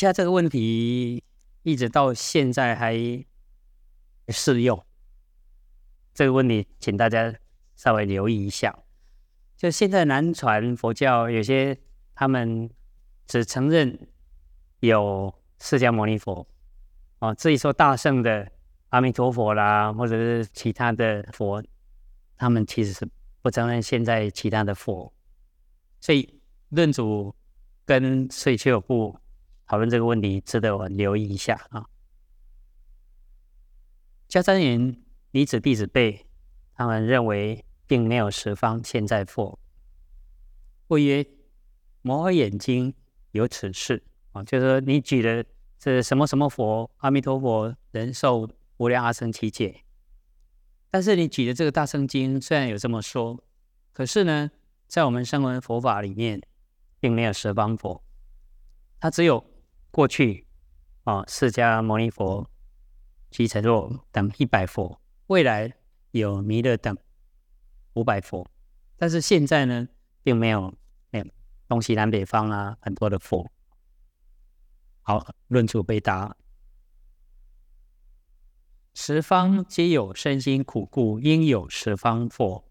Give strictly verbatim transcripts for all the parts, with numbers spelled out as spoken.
其实这个问题一直到现在还适用。这个问题请大家稍微留意一下。就现在南传佛教有些他们只承认有释迦牟尼佛，哦，至于说大圣的阿弥陀佛啦，或者是其他的佛，他们其实是不承认现在其他的佛。所以论祖跟碎切有部讨论这个问题，值得我留意一下啊。迦旃延离子弟子辈，他们认为并没有十方现在佛。不曰摩诃眼经有此事啊，就是说你举的这什么什么佛，阿弥陀佛、人寿、无量阿僧祇劫，但是你举的这个大乘经虽然有这么说，可是呢，在我们声闻佛法里面，并没有十方佛，它只有过去啊释迦牟尼佛、毗荼罗等一百佛，未来有弥勒等五百佛，但是现在呢，并没有东西南北方啊很多的佛。好，论处回答：十方皆有身心苦故，应有十方佛。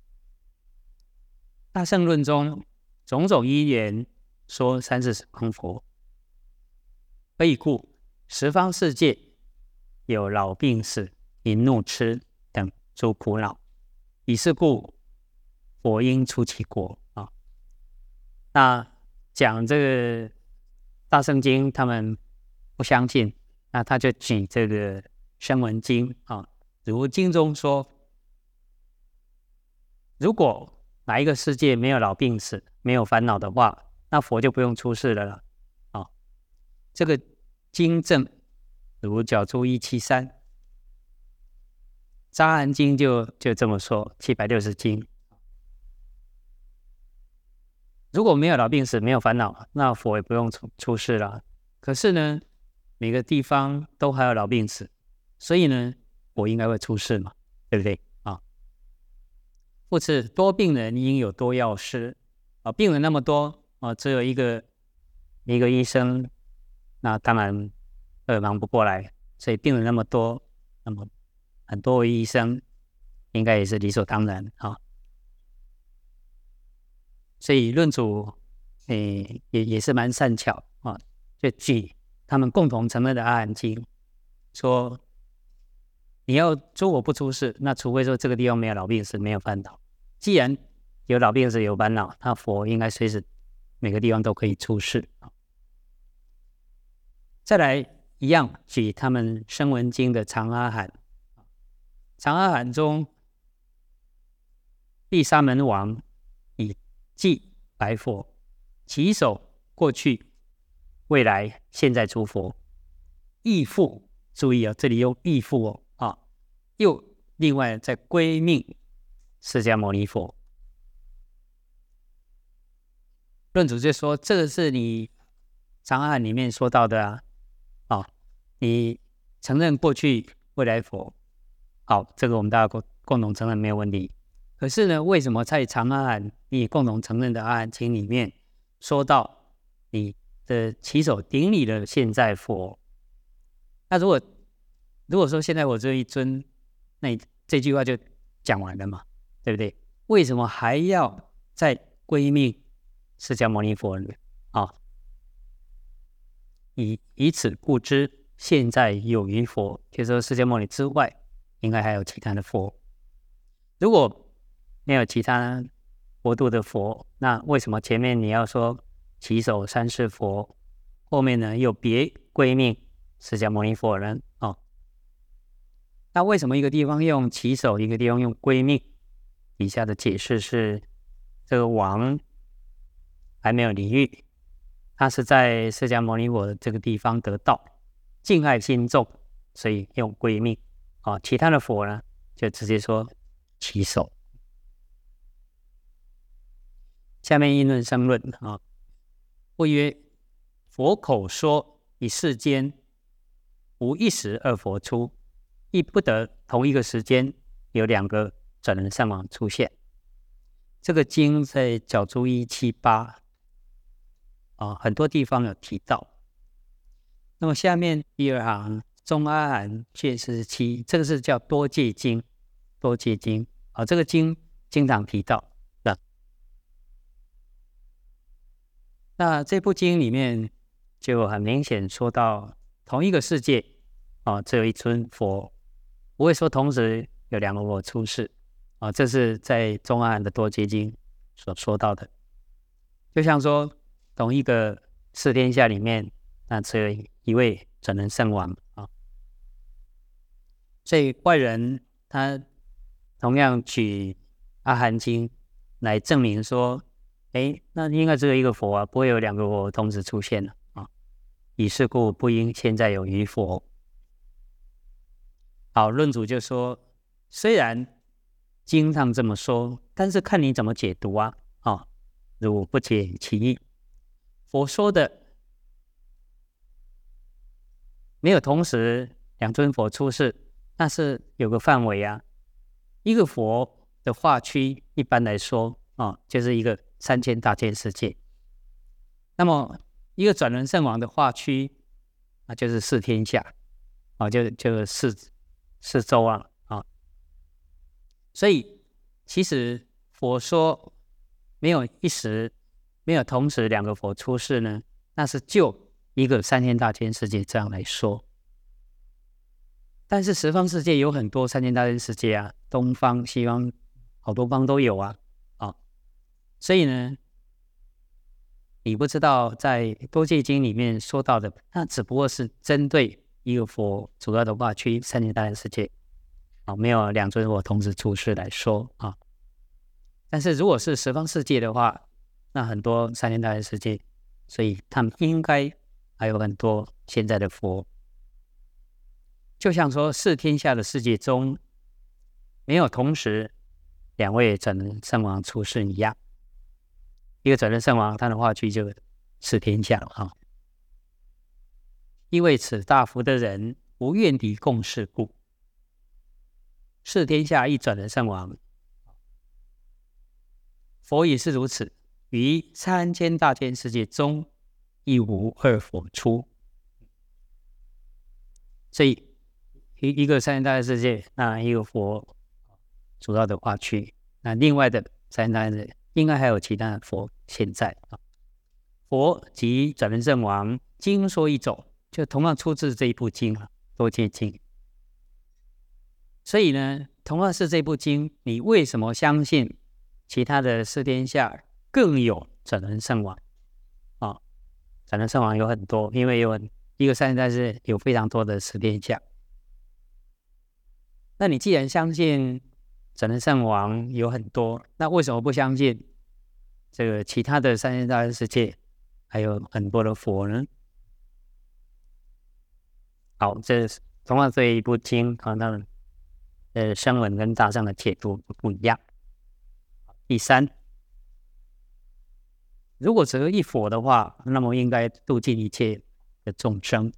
大乘论中种种因缘说三世十方佛，何以故？十方世界有老病死、淫怒痴等诸苦恼，以是故佛应出其国啊。那讲这个大乘经，他们不相信，那他就举这个声闻经啊，如经中说，如果哪一个世界没有老病死、没有烦恼的话，那佛就不用出世了了啊。这个经证如角注一七三，杂含经就就这么说，七百六十经。如果没有老病死，没有烦恼，那佛也不用出出世了。可是呢，每个地方都还有老病死，所以呢，佛应该会出世嘛，对不对啊？复次，多病人应有多药师啊，病人那么多啊，只有一个一个医生，那当然呃忙不过来，所以病人那么多，那么很多位医生应该也是理所当然啊。所以论主诶也也是蛮善巧啊，就举他们共同承认的阿含经，说你要说我不出世，那除非说这个地方没有老病死，没有烦恼。既然有老病死有烦恼，那佛应该随时每个地方都可以出世。再来一样举他们声闻经的长阿含，长阿含中第三门王以即白佛，其手过去、未来、现在诸佛，亦复，注意啊，这里用亦复哦啊，又另外再归命释迦牟尼佛。论主就说，这个是你长阿含里面说到的啊，啊，你承认过去、未来佛，好，这个我们大家共共同承认没有问题。可是呢，为什么在长阿含你共同承认的阿含经里面说到你的起手顶礼的现在佛？那如果如果说现在我只有一尊，那你这句话就讲完了嘛，对不对？为什么还要再归命释迦牟尼佛呢？啊，以以此故知，现在有余佛，就是说释迦牟尼之外，应该还有其他的佛。如果没有其他国度的佛，那为什么前面你要说起手三世佛，后面呢又别归命释迦牟尼佛呢？哦，那为什么一个地方用起手，一个地方用归命？以下的解释是，这个王还没有离欲，他是在释迦牟尼佛这个地方得道，敬爱心重，所以用归命啊。其他的佛呢，就直接说起手。下面因论生论啊，不曰佛口说以世间无一时二佛出，亦不得同一个时间有两个转轮圣王出现。这个经在角注一七八啊，很多地方有提到。 那么下面第二行中阿含卷四十七，这个是叫多戒经，多戒经啊，这个经经常提到的。那这部经里面就很明显说到，同一个世界啊，只有一尊佛，不会说同时有两个佛出世啊，这是在中阿含的多戒经所说到的。就像说同一个四天下里面，那只有一位转轮圣王啊，所以外人他同样举阿含经来证明说，哎，那应该只有一个佛啊，不会有两个佛同时出现了啊。以是故，不应现在有余佛。好，论主就说，虽然经上这么说，但是看你怎么解读啊。啊，如不解其意，佛说的没有同时两尊佛出世，那是有个范围啊。一个佛的化区，一般来说啊，就是一个三千大千世界。那么一个转轮圣王的化区，那就是四天下啊，就就四四周啊啊。所以其实佛说没有一时，没有同时两个佛出世呢，那是就一个三千大千世界这样来说。但是十方世界有很多三千大千世界啊，东方、西方，好多方都有啊，啊，所以呢，你不知道在多戒经里面说到的，那只不过是针对一个佛主要的化区三千大千世界，啊，没有两尊佛同时出世来说啊。但是如果是十方世界的话，那很多三千大千世界，所以他们应该还有很多现在的佛。就像说四天下的世界中没有同时两位转轮圣王出世一样，一个转轮圣王他的化区就四天下了哈。因为此大福的人无愿敌共事故，四天下一转轮圣王，佛也是如此，于三千大千世界中亦无二佛出。所以一一个三千大千世界，那一个佛主要的化区，那另外的三千大千世界应该还有其他的佛现在啊。佛及转轮圣王经说一种，就同样出自这一部经啊，多戒经。所以呢，同样是这部经，你为什么相信其他的四天下更有转轮圣王啊？转轮圣王有很多，因为有很一个三千大千世界有非常多的四天下。那你既然相信转轮圣王有很多，那为什么不相信这个其他的三千大千世界还有很多的佛呢？好，这同样这一部经可能呃声闻跟大乘的解读不一样。第三，如果只有一佛的话，那么应该度尽一切的众生。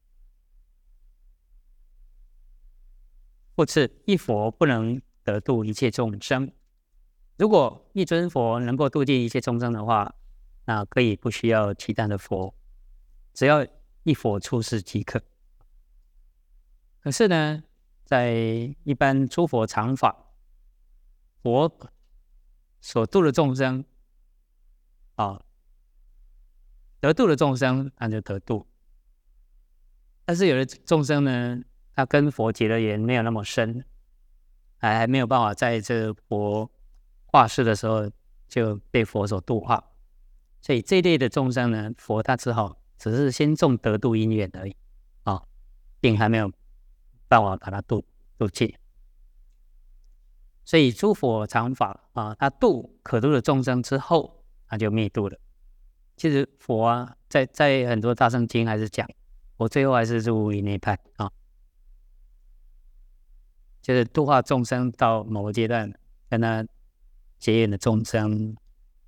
或是一佛不能得度一切众生。如果一尊佛能够度尽一切众生的话，那可以不需要其他的佛，只要一佛出世即可。可是呢，在一般诸佛常法，佛所度的众生啊，得度的众生那就得度。但是有的众生呢，他跟佛结的缘没有那么深，还还没有办法在这佛化世的时候就被佛所度化，所以这一类的众生呢，佛他只好只是先种得度因缘而已啊，并还没有办法把它度度尽。所以诸佛常法啊，他度可度的众生之后，他就灭度了。其实佛啊，在在很多大乘经还是讲，我最后还是入于涅槃啊。就是度化众生到某个阶段，跟他结缘的众生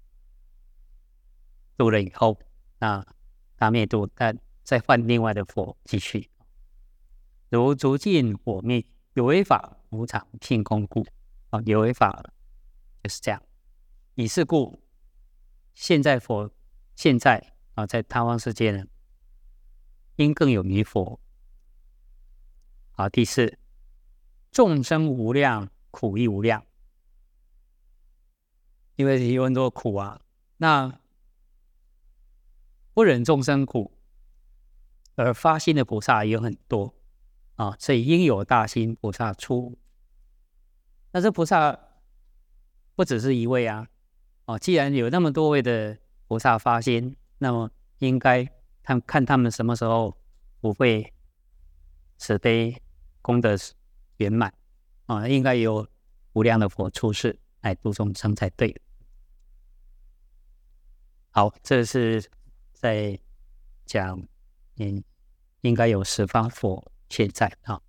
度了以后，那他灭度，但再换另外的佛继续。如逐尽火灭，有为法无常性空故啊，有为法就是这样。以是故，现在佛现在啊，在他方世界呢， 应更有于佛。好，第四，众生无量，苦亦无量。因为有很多苦啊，那不忍众生苦而发心的菩萨也有很多啊，所以应有大心菩萨出。那这菩萨不只是一位啊，哦，既然有那么多位的菩萨发心，那么应该看看他们什么时候不会慈悲功德圆满啊，应该有无量的佛出世来度众生才对。好，这是在讲，嗯，应该有十方佛现在啊。